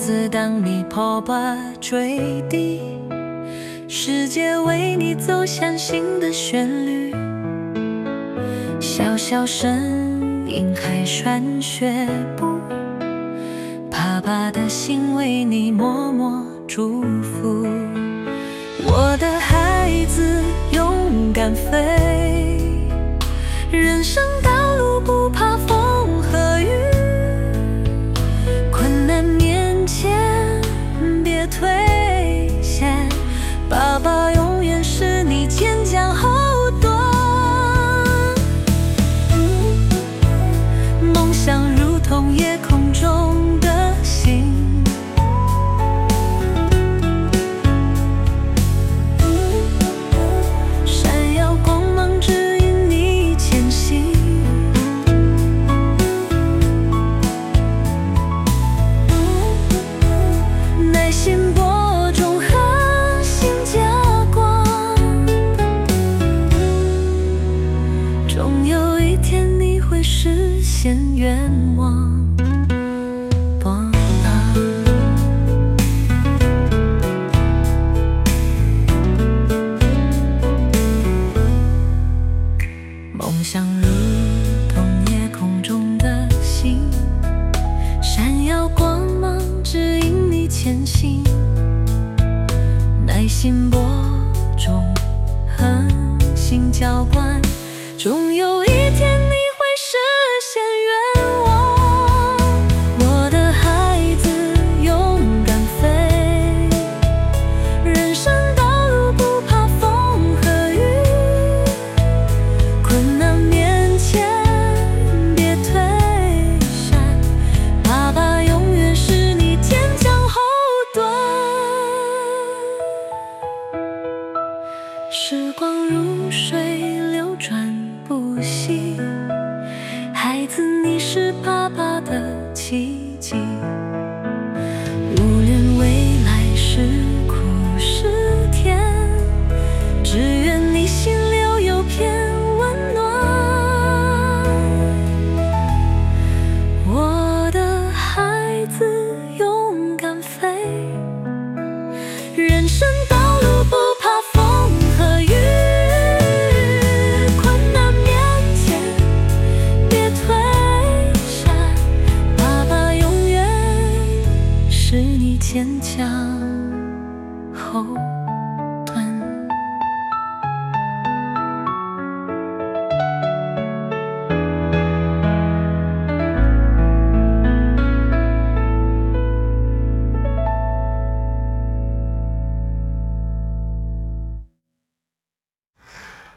子当你破把坠地，世界为你奏响新的旋律。小小声音还穿学步，爸爸的心为你默默祝福。我的孩子，勇敢飞，人生道路不怕风和雨，困难面前别退陷，爸爸永远是你坚强后盾。梦想如同夜空中的星，闪耀光芒指引你前行。耐心播种恒星加光，终有一天你会实现愿望。梦想如同夜空中的星，闪耀光芒指引你前行。耐心播种恒星浇灌，终有一天你会实现愿望。我的孩子，勇敢飞，人生道路不怕风和雨，困难面前别退闪，爸爸永远是你坚强后盾。时光如水流转不息，孩子，你是爸爸的期